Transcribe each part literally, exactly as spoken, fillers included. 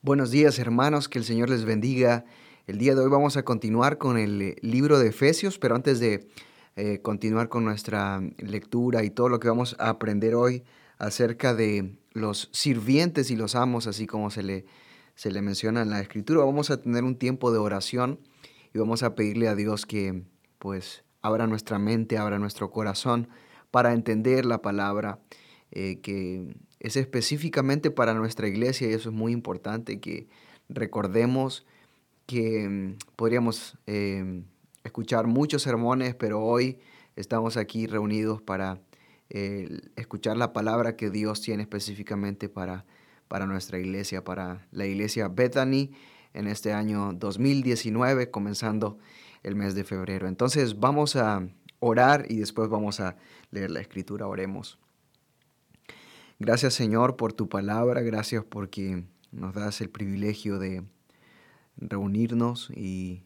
Buenos días, hermanos, que el Señor les bendiga. El día de hoy vamos a continuar con el eh, libro de Efesios, pero antes de eh, continuar con nuestra lectura y todo lo que vamos a aprender hoy acerca de los sirvientes y los amos, así como se le, se le menciona en la Escritura, vamos a tener un tiempo de oración y vamos a pedirle a Dios que pues abra nuestra mente, abra nuestro corazón para entender la palabra eh, que es específicamente para nuestra iglesia, y eso es muy importante que recordemos que mm, podríamos eh, escuchar muchos sermones, pero hoy estamos aquí reunidos para eh, escuchar la palabra que Dios tiene específicamente para, para nuestra iglesia, para la iglesia Bethany en este año dos mil diecinueve, comenzando el mes de febrero. Entonces vamos a orar y después vamos a leer la escritura. Oremos. Gracias, Señor, por tu palabra, gracias porque nos das el privilegio de reunirnos y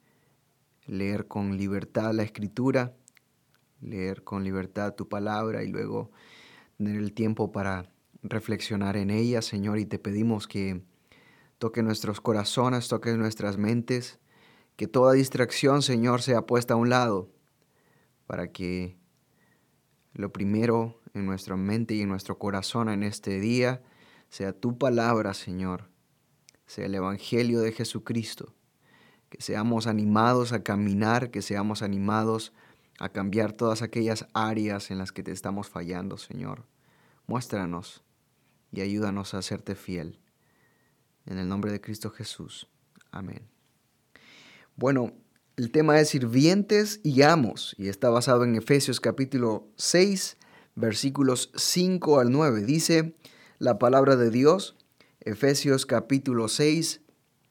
leer con libertad la escritura, leer con libertad tu palabra y luego tener el tiempo para reflexionar en ella, Señor, y te pedimos que toque nuestros corazones, toque nuestras mentes, que toda distracción, Señor, sea puesta a un lado para que lo primero en nuestra mente y en nuestro corazón en este día sea tu palabra, Señor, sea el Evangelio de Jesucristo, que seamos animados a caminar, que seamos animados a cambiar todas aquellas áreas en las que te estamos fallando, Señor. Muéstranos y ayúdanos a hacerte fiel. En el nombre de Cristo Jesús. Amén. Bueno, el tema es sirvientes y amos, y está basado en Efesios capítulo seis, versículos cinco al nueve. Dice la palabra de Dios, Efesios capítulo seis,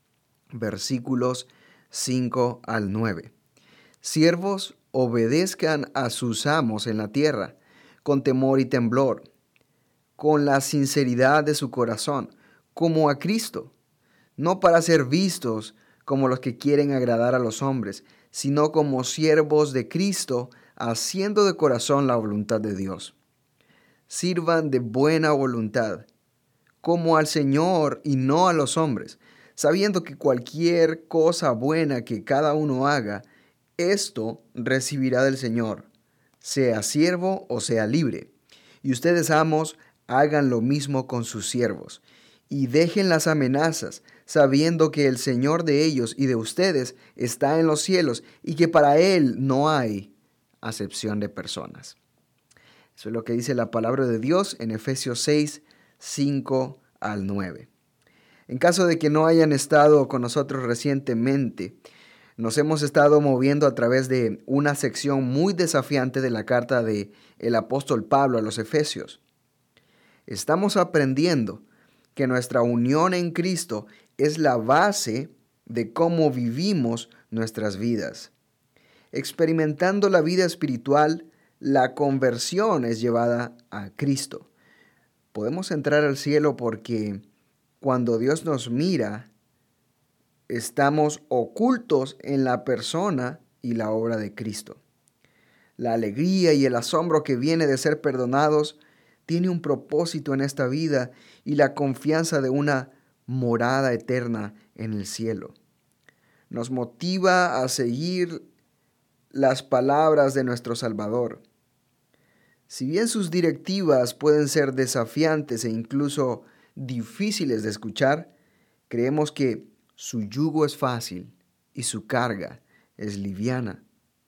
versículos cinco al nueve. Siervos, obedezcan a sus amos en la tierra, con temor y temblor, con la sinceridad de su corazón, como a Cristo, no para ser vistos como los que quieren agradar a los hombres, sino como siervos de Cristo, haciendo de corazón la voluntad de Dios. Sirvan de buena voluntad, como al Señor y no a los hombres, sabiendo que cualquier cosa buena que cada uno haga, esto recibirá del Señor, sea siervo o sea libre. Y ustedes, amos, hagan lo mismo con sus siervos, y dejen las amenazas, sabiendo que el Señor de ellos y de ustedes está en los cielos, y que para Él no hay acepción de personas. Eso es lo que dice la palabra de Dios en Efesios seis, cinco al nueve. En caso de que no hayan estado con nosotros recientemente, nos hemos estado moviendo a través de una sección muy desafiante de la carta de el apóstol Pablo a los Efesios. Estamos aprendiendo que nuestra unión en Cristo es la base de cómo vivimos nuestras vidas. Experimentando la vida espiritual, la conversión es llevada a Cristo. Podemos entrar al cielo porque cuando Dios nos mira, estamos ocultos en la persona y la obra de Cristo. La alegría y el asombro que viene de ser perdonados tiene un propósito en esta vida y la confianza de una morada eterna en el cielo. Nos motiva a seguir las palabras de nuestro Salvador. Si bien sus directivas pueden ser desafiantes e incluso difíciles de escuchar, creemos que su yugo es fácil y su carga es liviana.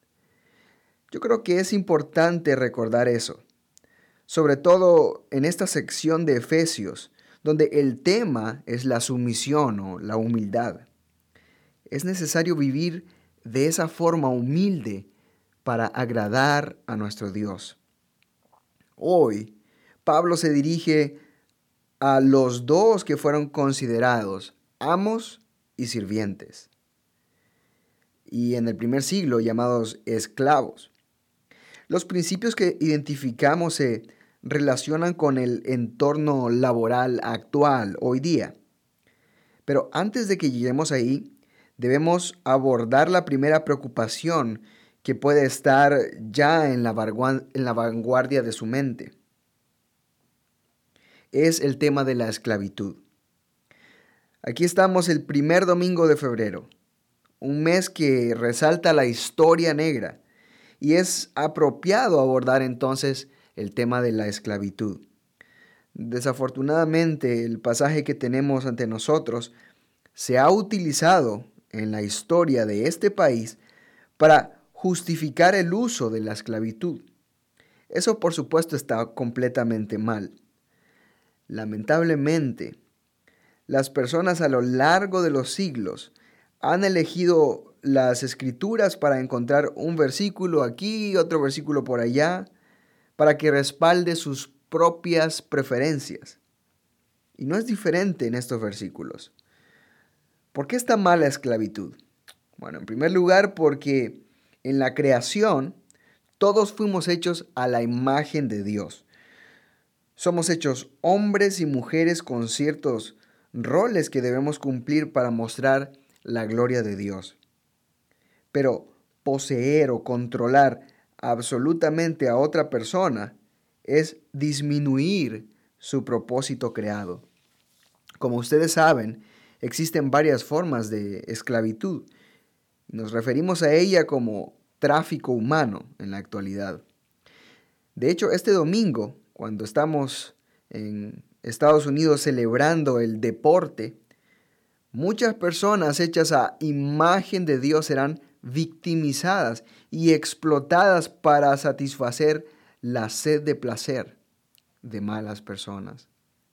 Yo creo que es importante recordar eso, sobre todo en esta sección de Efesios, donde el tema es la sumisión o la humildad. Es necesario vivir de esa forma humilde para agradar a nuestro Dios. Hoy, Pablo se dirige a los dos que fueron considerados amos y sirvientes, y en el primer siglo llamados esclavos. Los principios que identificamos se relacionan con el entorno laboral actual hoy día. Pero antes de que lleguemos ahí, debemos abordar la primera preocupación que puede estar ya en la vanguardia de su mente. Es el tema de la esclavitud. Aquí estamos el primer domingo de febrero, un mes que resalta la historia negra, y es apropiado abordar entonces el tema de la esclavitud. Desafortunadamente, el pasaje que tenemos ante nosotros se ha utilizado en la historia de este país para justificar el uso de la esclavitud. Eso, por supuesto, está completamente mal. Lamentablemente, las personas a lo largo de los siglos han elegido las escrituras para encontrar un versículo aquí, otro versículo por allá, para que respalde sus propias preferencias. Y no es diferente en estos versículos. ¿Por qué está mal la esclavitud? Bueno, en primer lugar, porque en la creación todos fuimos hechos a la imagen de Dios. Somos hechos hombres y mujeres con ciertos roles que debemos cumplir para mostrar la gloria de Dios. Pero poseer o controlar absolutamente a otra persona es disminuir su propósito creado. Como ustedes saben, existen varias formas de esclavitud. Nos referimos a ella como tráfico humano en la actualidad. De hecho, este domingo, cuando estamos en Estados Unidos celebrando el deporte, muchas personas hechas a imagen de Dios serán victimizadas y explotadas para satisfacer la sed de placer de malas personas.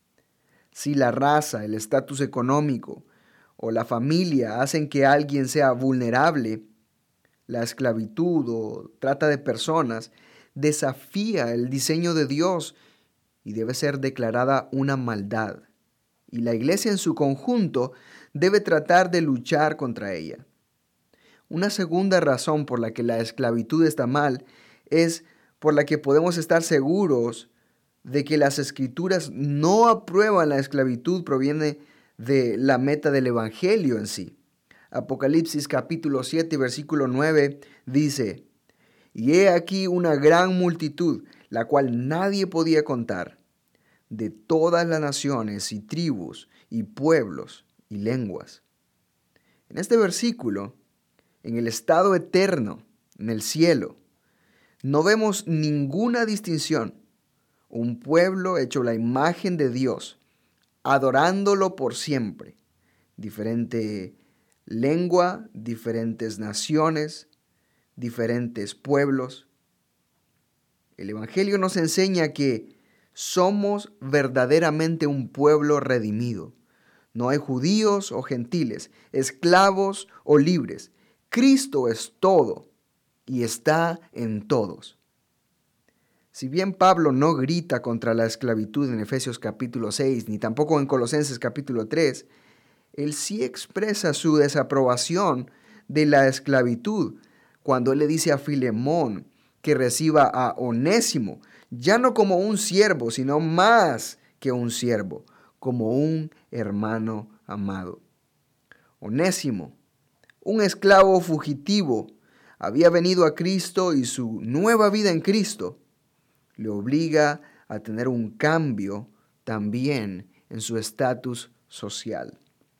Si la raza, el estatus económico o la familia hacen que alguien sea vulnerable, la esclavitud o trata de personas desafía el diseño de Dios y debe ser declarada una maldad. Y la iglesia en su conjunto debe tratar de luchar contra ella. Una segunda razón por la que la esclavitud está mal es por la que podemos estar seguros de que las escrituras no aprueban la esclavitud proviene de la meta del evangelio en sí. Apocalipsis capítulo siete, versículo nueve dice: Y he aquí una gran multitud, la cual nadie podía contar, de todas las naciones y tribus y pueblos y lenguas. En este versículo, en el estado eterno, en el cielo, no vemos ninguna distinción. Un pueblo hecho la imagen de Dios, adorándolo por siempre. Diferente lengua, diferentes naciones, diferentes pueblos. El Evangelio nos enseña que somos verdaderamente un pueblo redimido. No hay judíos o gentiles, esclavos o libres. Cristo es todo y está en todos. Si bien Pablo no grita contra la esclavitud en Efesios capítulo seis, ni tampoco en Colosenses capítulo tres, él sí expresa su desaprobación de la esclavitud cuando él le dice a Filemón que reciba a Onésimo, ya no como un siervo, sino más que un siervo, como un hermano amado. Onésimo, un esclavo fugitivo, había venido a Cristo y su nueva vida en Cristo le obliga a tener un cambio también en su estatus social.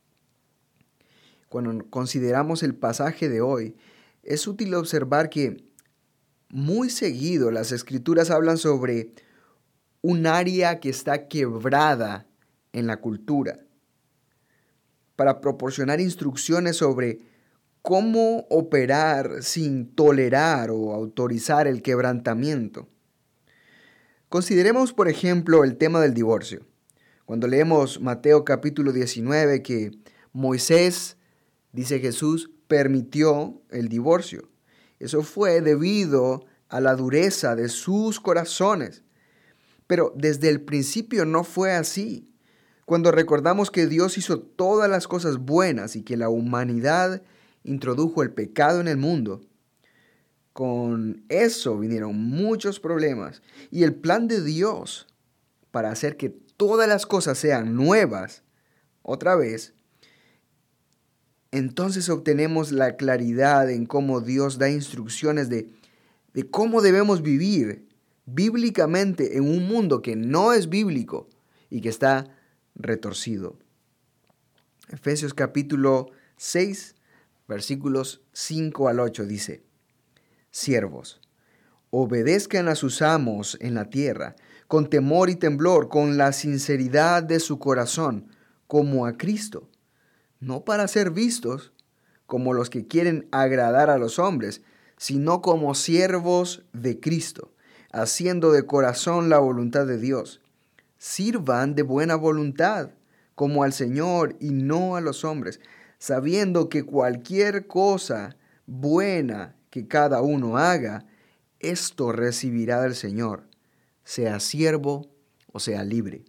Cuando consideramos el pasaje de hoy, es útil observar que muy seguido las escrituras hablan sobre un área que está quebrada en la cultura, para proporcionar instrucciones sobre cómo operar sin tolerar o autorizar el quebrantamiento. Consideremos, por ejemplo, el tema del divorcio. Cuando leemos Mateo capítulo diecinueve que Moisés, dice Jesús, permitió el divorcio. Eso fue debido a la dureza de sus corazones. Pero desde el principio no fue así. Cuando recordamos que Dios hizo todas las cosas buenas y que la humanidad introdujo el pecado en el mundo, con eso vinieron muchos problemas. Y el plan de Dios para hacer que todas las cosas sean nuevas, otra vez, entonces obtenemos la claridad en cómo Dios da instrucciones de, de cómo debemos vivir bíblicamente en un mundo que no es bíblico y que está retorcido. Efesios capítulo seis, versículos cinco al ocho dice: Siervos, obedezcan a sus amos en la tierra, con temor y temblor, con la sinceridad de su corazón, como a Cristo, no para ser vistos como los que quieren agradar a los hombres, sino como siervos de Cristo, haciendo de corazón la voluntad de Dios. Sirvan de buena voluntad, como al Señor y no a los hombres, sabiendo que cualquier cosa buena que cada uno haga, esto recibirá del Señor, sea siervo o sea libre.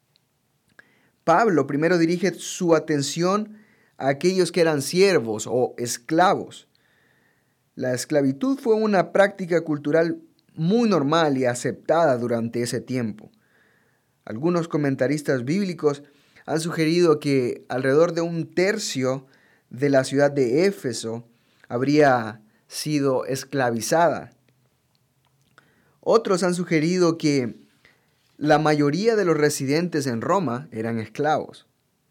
Pablo primero dirige su atención a aquellos que eran siervos o esclavos. La esclavitud fue una práctica cultural muy normal y aceptada durante ese tiempo. Algunos comentaristas bíblicos han sugerido que alrededor de un tercio de la ciudad de Éfeso habría sido esclavizada. Otros han sugerido que la mayoría de los residentes en Roma eran esclavos.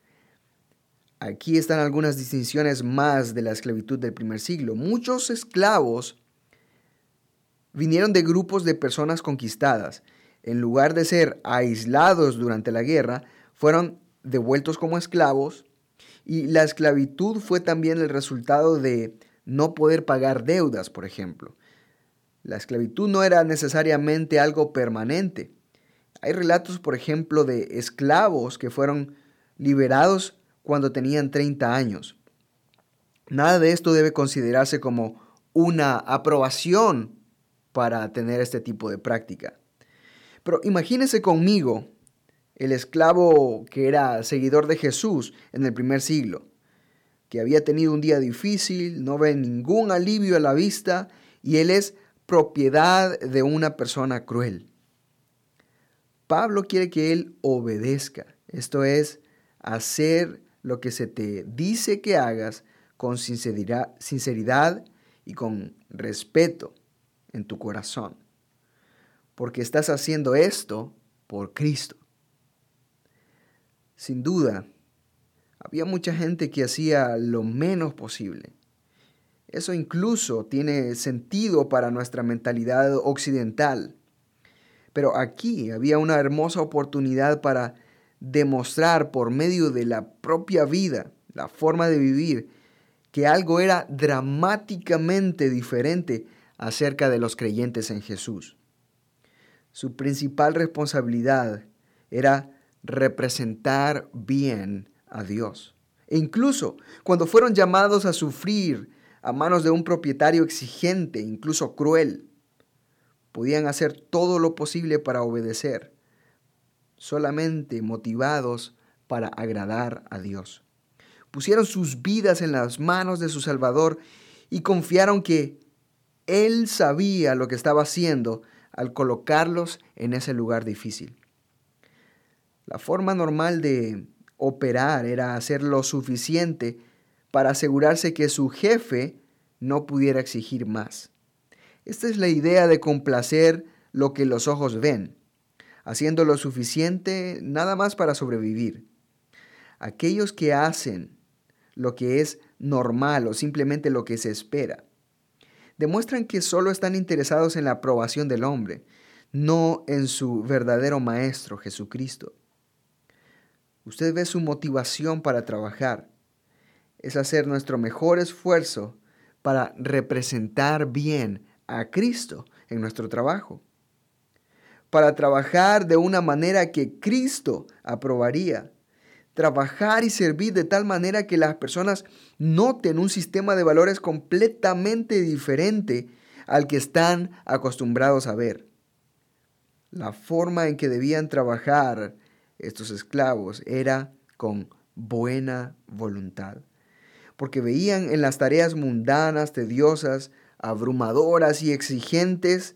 Aquí están algunas distinciones más de la esclavitud del primer siglo. Muchos esclavos vinieron de grupos de personas conquistadas. En lugar de ser aislados durante la guerra, fueron devueltos como esclavos, y la esclavitud fue también el resultado de no poder pagar deudas, por ejemplo. La esclavitud no era necesariamente algo permanente. Hay relatos, por ejemplo, de esclavos que fueron liberados cuando tenían treinta años. Nada de esto debe considerarse como una aprobación para tener este tipo de práctica. Pero imagínese conmigo el esclavo que era seguidor de Jesús en el primer siglo, que había tenido un día difícil, no ve ningún alivio a la vista, y él es propiedad de una persona cruel. Pablo quiere que él obedezca, esto es, hacer lo que se te dice que hagas con sinceridad, sinceridad y con respeto en tu corazón, porque estás haciendo esto por Cristo. Sin duda, había mucha gente que hacía lo menos posible. Eso incluso tiene sentido para nuestra mentalidad occidental. Pero aquí había una hermosa oportunidad para demostrar por medio de la propia vida, la forma de vivir, que algo era dramáticamente diferente acerca de los creyentes en Jesús. Su principal responsabilidad era representar bien a Dios. E incluso cuando fueron llamados a sufrir a manos de un propietario exigente, incluso cruel, podían hacer todo lo posible para obedecer, solamente motivados para agradar a Dios. Pusieron sus vidas en las manos de su Salvador y confiaron que Él sabía lo que estaba haciendo al colocarlos en ese lugar difícil. La forma normal de operar era hacer lo suficiente para asegurarse que su jefe no pudiera exigir más. Esta es la idea de complacer lo que los ojos ven, haciendo lo suficiente nada más para sobrevivir. Aquellos que hacen lo que es normal o simplemente lo que se espera, demuestran que solo están interesados en la aprobación del hombre, no en su verdadero maestro, Jesucristo. Usted ve su motivación para trabajar. Es hacer nuestro mejor esfuerzo para representar bien a Cristo en nuestro trabajo. Para trabajar de una manera que Cristo aprobaría. Trabajar y servir de tal manera que las personas noten un sistema de valores completamente diferente al que están acostumbrados a ver. La forma en que debían trabajar estos esclavos era con buena voluntad, porque veían en las tareas mundanas, tediosas, abrumadoras y exigentes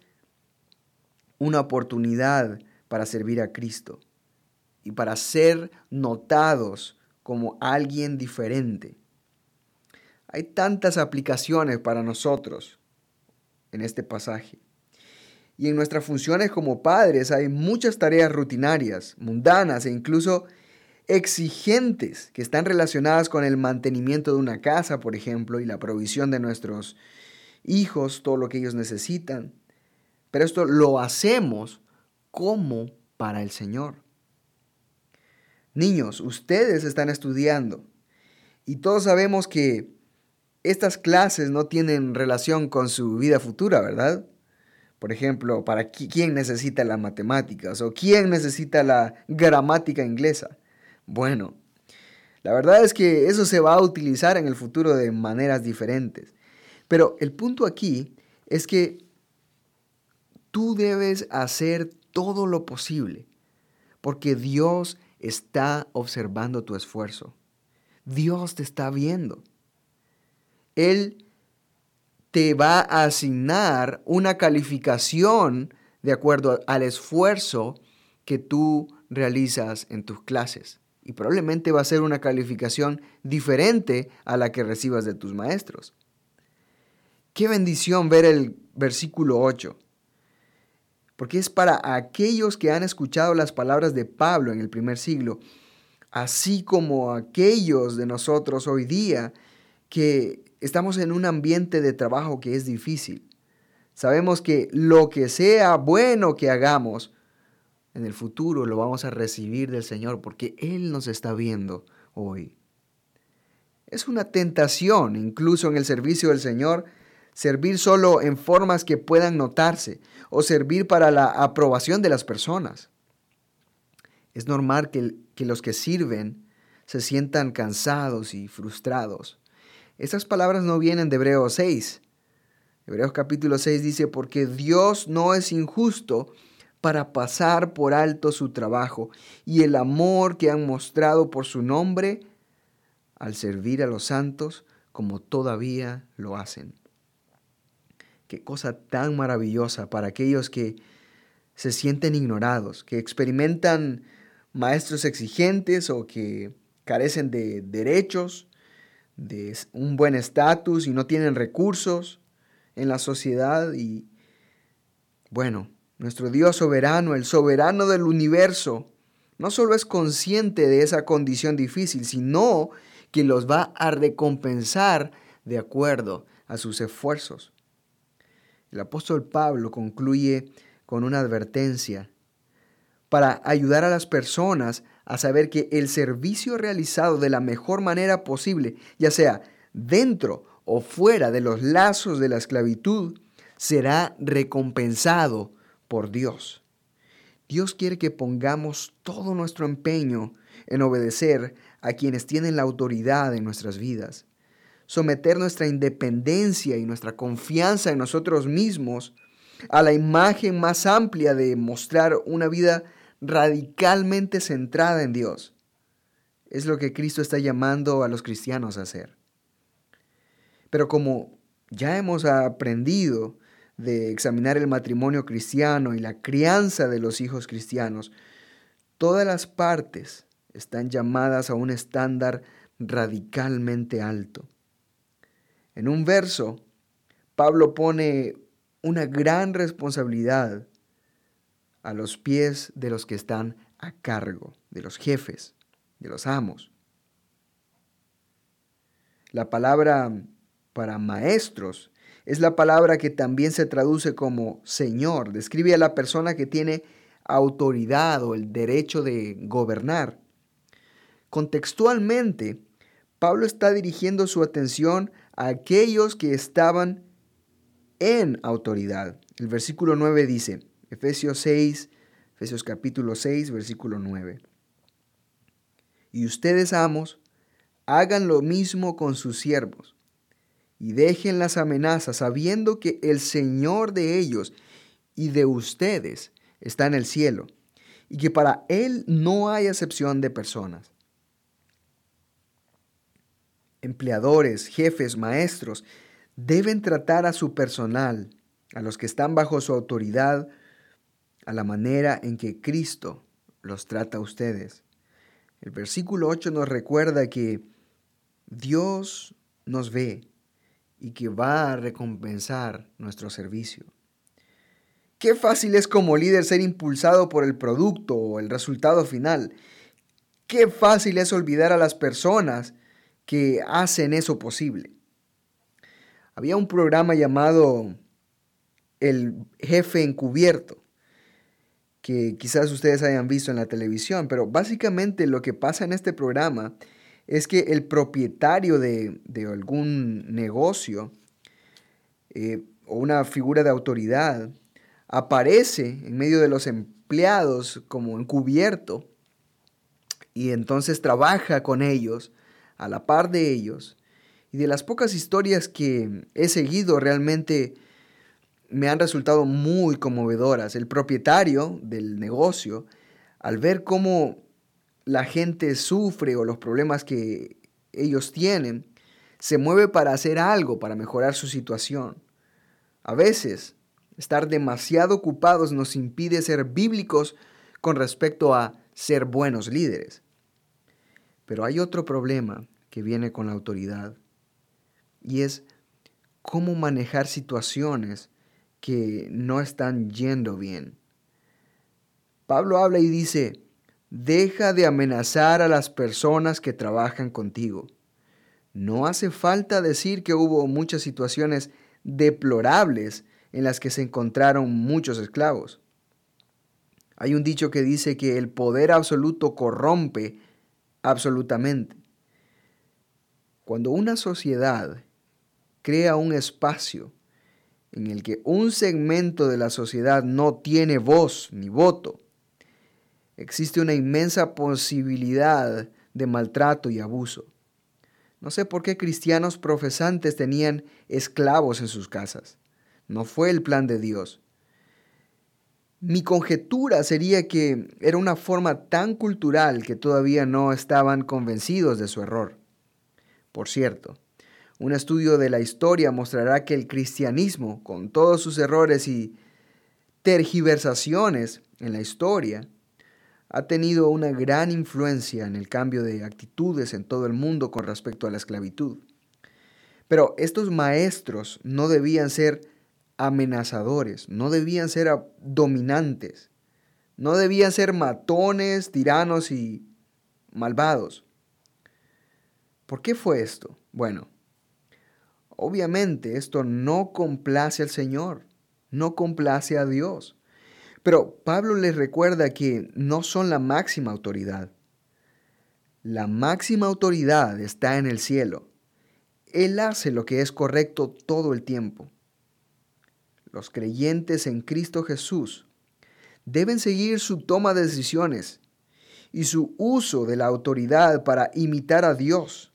una oportunidad para servir a Cristo y para ser notados como alguien diferente. Hay tantas aplicaciones para nosotros en este pasaje. Y en nuestras funciones como padres hay muchas tareas rutinarias, mundanas e incluso exigentes que están relacionadas con el mantenimiento de una casa, por ejemplo, y la provisión de nuestros hijos, todo lo que ellos necesitan. Pero esto lo hacemos como para el Señor. Niños, ustedes están estudiando y todos sabemos que estas clases no tienen relación con su vida futura, ¿verdad? Por ejemplo, ¿para quién necesita las matemáticas o quién necesita la gramática inglesa? Bueno, la verdad es que eso se va a utilizar en el futuro de maneras diferentes. Pero el punto aquí es que tú debes hacer todo lo posible porque Dios está observando tu esfuerzo. Dios te está viendo. Él te va a asignar una calificación de acuerdo al esfuerzo que tú realizas en tus clases. Y probablemente va a ser una calificación diferente a la que recibas de tus maestros. Qué bendición ver el versículo ocho. Porque es para aquellos que han escuchado las palabras de Pablo en el primer siglo, así como aquellos de nosotros hoy día que estamos en un ambiente de trabajo que es difícil. Sabemos que lo que sea bueno que hagamos, en el futuro lo vamos a recibir del Señor porque Él nos está viendo hoy. Es una tentación, incluso en el servicio del Señor, servir solo en formas que puedan notarse o servir para la aprobación de las personas. Es normal que, que los que sirven se sientan cansados y frustrados. Estas palabras no vienen de Hebreos seis. Hebreos capítulo seis dice, porque Dios no es injusto para pasar por alto su trabajo y el amor que han mostrado por su nombre al servir a los santos como todavía lo hacen. Qué cosa tan maravillosa para aquellos que se sienten ignorados, que experimentan maestros exigentes o que carecen de derechos, de un buen estatus y no tienen recursos en la sociedad. Y bueno, nuestro Dios soberano, el soberano del universo, no solo es consciente de esa condición difícil, sino que los va a recompensar de acuerdo a sus esfuerzos. El apóstol Pablo concluye con una advertencia para ayudar a las personas a saber que el servicio realizado de la mejor manera posible, ya sea dentro o fuera de los lazos de la esclavitud, será recompensado por Dios. Dios quiere que pongamos todo nuestro empeño en obedecer a quienes tienen la autoridad en nuestras vidas, someter nuestra independencia y nuestra confianza en nosotros mismos a la imagen más amplia de mostrar una vida radicalmente centrada en Dios. Es lo que Cristo está llamando a los cristianos a hacer. Pero como ya hemos aprendido de examinar el matrimonio cristiano y la crianza de los hijos cristianos, todas las partes están llamadas a un estándar radicalmente alto. En un verso, Pablo pone una gran responsabilidad a los pies de los que están a cargo, de los jefes, de los amos. La palabra para maestros es la palabra que también se traduce como Señor. Describe a la persona que tiene autoridad o el derecho de gobernar. Contextualmente, Pablo está dirigiendo su atención a aquellos que estaban en autoridad. El versículo nueve dice, Efesios seis, Efesios capítulo seis, versículo nueve. Y ustedes, amos, hagan lo mismo con sus siervos y dejen las amenazas, sabiendo que el Señor de ellos y de ustedes está en el cielo, y que para Él no hay acepción de personas. Empleadores, jefes, maestros, deben tratar a su personal, a los que están bajo su autoridad, a la manera en que Cristo los trata a ustedes. El versículo ocho nos recuerda que Dios nos ve y que va a recompensar nuestro servicio. Qué fácil es como líder ser impulsado por el producto o el resultado final. qué fácil es olvidar a las personas que hacen eso posible. Había un programa llamado El Jefe Encubierto, que quizás ustedes hayan visto en la televisión, pero básicamente lo que pasa en este programa es que el propietario de, de algún negocio eh, o una figura de autoridad aparece en medio de los empleados como encubierto y entonces trabaja con ellos, a la par de ellos. Y de las pocas historias que he seguido realmente me han resultado muy conmovedoras. El propietario del negocio, al ver cómo la gente sufre o los problemas que ellos tienen, se mueve para hacer algo para mejorar su situación. A veces, estar demasiado ocupados nos impide ser bíblicos con respecto a ser buenos líderes. Pero hay otro problema que viene con la autoridad y es cómo manejar situaciones que no están yendo bien. Pablo habla y dice, deja de amenazar a las personas que trabajan contigo. No hace falta decir que hubo muchas situaciones deplorables en las que se encontraron muchos esclavos. Hay un dicho que dice que el poder absoluto corrompe absolutamente. Cuando una sociedad crea un espacio en el que un segmento de la sociedad no tiene voz ni voto, existe una inmensa posibilidad de maltrato y abuso. No sé por qué cristianos profesantes tenían esclavos en sus casas. No fue el plan de Dios. Mi conjetura sería que era una forma tan cultural que todavía no estaban convencidos de su error. Por cierto, un estudio de la historia mostrará que el cristianismo, con todos sus errores y tergiversaciones en la historia, ha tenido una gran influencia en el cambio de actitudes en todo el mundo con respecto a la esclavitud. Pero estos maestros no debían ser amenazadores, no debían ser dominantes, no debían ser matones, tiranos y malvados. ¿Por qué fue esto? Bueno, obviamente esto no complace al Señor, no complace a Dios. Pero Pablo les recuerda que no son la máxima autoridad. La máxima autoridad está en el cielo. Él hace lo que es correcto todo el tiempo. Los creyentes en Cristo Jesús deben seguir su toma de decisiones y su uso de la autoridad para imitar a Dios.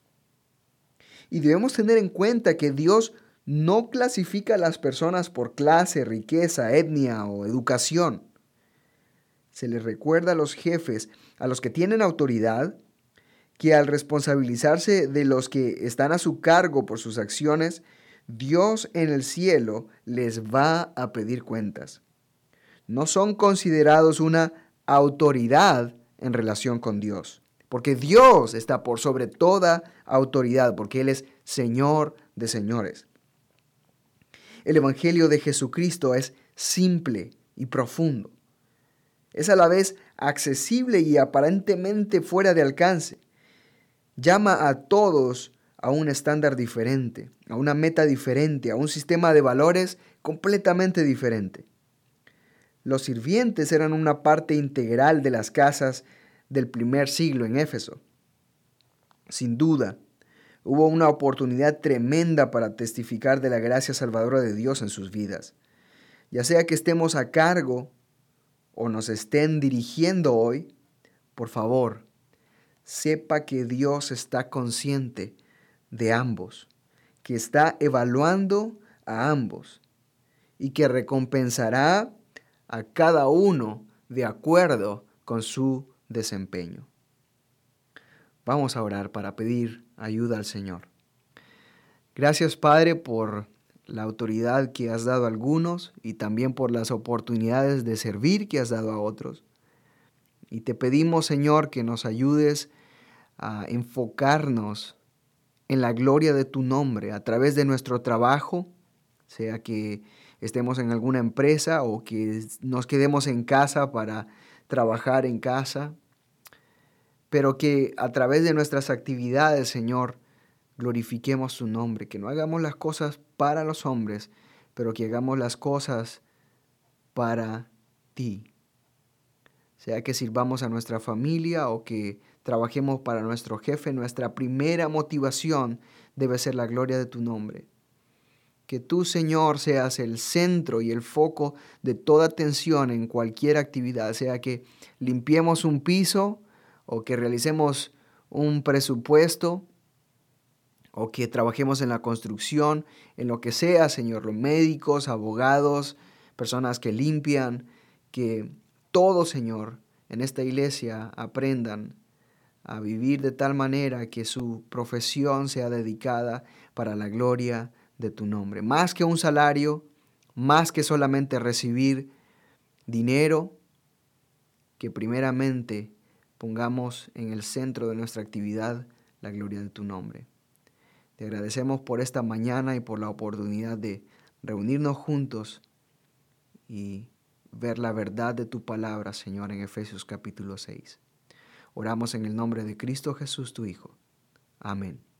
Y debemos tener en cuenta que Dios no clasifica a las personas por clase, riqueza, etnia o educación. Se les recuerda a los jefes, a los que tienen autoridad, que al responsabilizarse de los que están a su cargo por sus acciones, Dios en el cielo les va a pedir cuentas. No son considerados una autoridad en relación con Dios, porque Dios está por sobre toda autoridad, porque Él es Señor de señores. El Evangelio de Jesucristo es simple y profundo. Es a la vez accesible y aparentemente fuera de alcance. Llama a todos a un estándar diferente, a una meta diferente, a un sistema de valores completamente diferente. Los sirvientes eran una parte integral de las casas del primer siglo en Éfeso. Sin duda, hubo una oportunidad tremenda para testificar de la gracia salvadora de Dios en sus vidas. Ya sea que estemos a cargo o nos estén dirigiendo hoy, por favor, sepa que Dios está consciente de ambos, que está evaluando a ambos y que recompensará a cada uno de acuerdo con su desempeño. Vamos a orar para pedir ayuda al Señor. Gracias, Padre, por la autoridad que has dado a algunos y también por las oportunidades de servir que has dado a otros. Y te pedimos, Señor, que nos ayudes a enfocarnos en la gloria de tu nombre a través de nuestro trabajo, sea que estemos en alguna empresa o que nos quedemos en casa para trabajar en casa. pero que a través de nuestras actividades, Señor, glorifiquemos tu nombre, que no hagamos las cosas para los hombres, pero que hagamos las cosas para ti. Sea que sirvamos a nuestra familia o que trabajemos para nuestro jefe, nuestra primera motivación debe ser la gloria de tu nombre. Que tú, Señor, seas el centro y el foco de toda atención en cualquier actividad, sea que limpiemos un piso o que realicemos un presupuesto o que trabajemos en la construcción, en lo que sea, Señor, los médicos, abogados, personas que limpian, que todos, Señor, en esta iglesia aprendan a vivir de tal manera que su profesión sea dedicada para la gloria de tu nombre. Más que un salario, más que solamente recibir dinero, que primeramente pongamos en el centro de nuestra actividad la gloria de tu nombre. Te agradecemos por esta mañana y por la oportunidad de reunirnos juntos y ver la verdad de tu palabra, Señor, en Efesios capítulo seis. Oramos en el nombre de Cristo Jesús, tu Hijo. Amén.